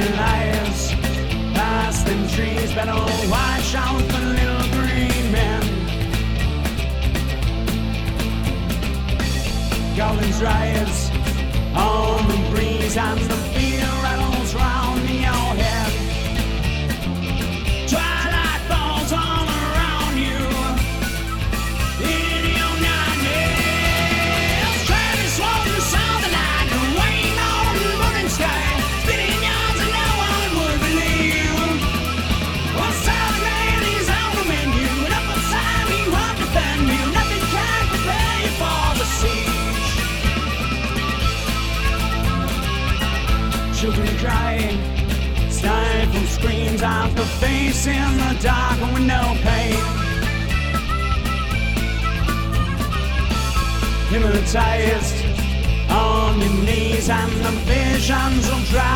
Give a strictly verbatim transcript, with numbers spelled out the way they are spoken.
liars past them trees, better watch out for little green men. Goblins rise on the breeze and the fear rattles round your head. Twilight falls all around you in your nightmares. Travis swollen saw the night and waiting on the morning sky, spitting yarns and no one would believe. One solid man is on the menu, and up beside me won't defend you. Nothing can prepare you for the siege. Children crying, stifled screams off the face in the dark with no pain. Hypnotized on your knees and the visions will drive